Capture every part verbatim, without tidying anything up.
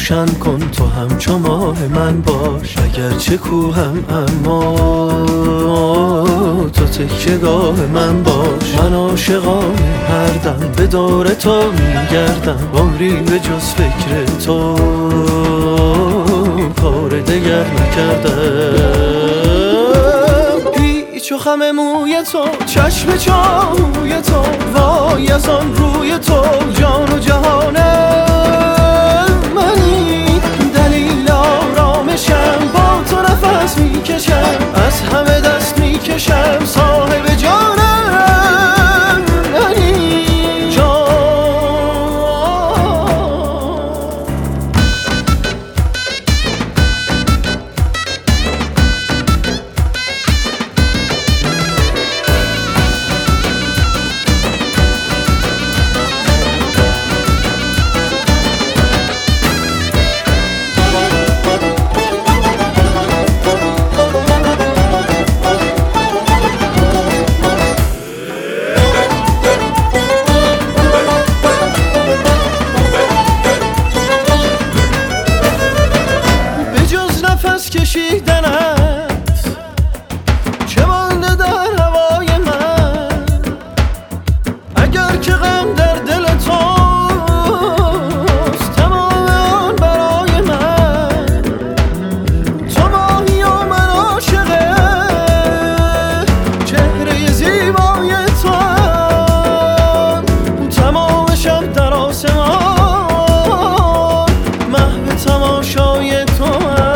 روشن کن تو همچو ماه من باش، اگرچه کوهم اما تو تکیه‌گاه من باش. من عاشقانه هر دم به دور تو میگردم، عمری به جز فکر تو کار دگر نکردم. پیچ و خم موی تو، چشم چاهوی تو، وای از آن روی تو، جان و جهانم منی. دلیل آرامشم با تو نفس میکشم، از همه دست میکشم، صاحب جانم منی. جان کشیدنت چه مانده در هوای من، اگر که غم در دل توست تمام آن برای من. تو ماهی و من عاشق چهره زیبای تو هم، تمام شب در آسمان محو تماشای تو هم.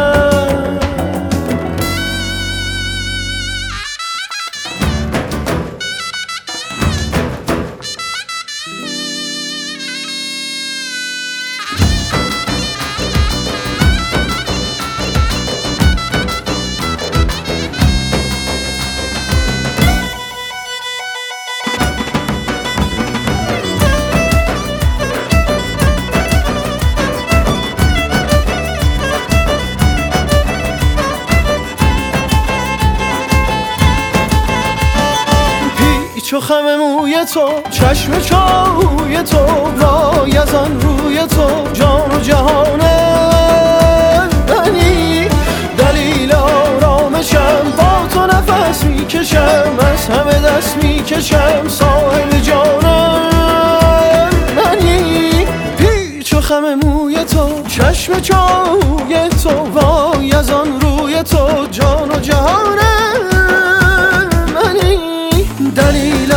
چو خم موی تو، چشم چاهوی تو، وای از آن روی تو، جان و جهانم منی. دلیل آرامشم با تو نفس میکشم، از همه دست میکشم، صاحب جانم منی. پیچ و خم موی تو، چشم چاهوی تو، وای از آن روی تو، جان و جهانم منی. دلیل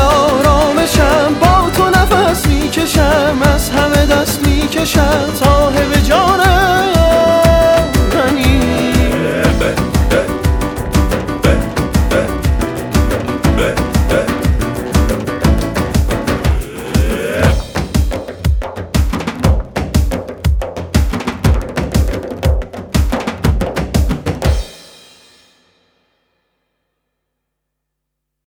آرامشم با تو نفس میکشم، از همه دست میکشم، صاحب جانم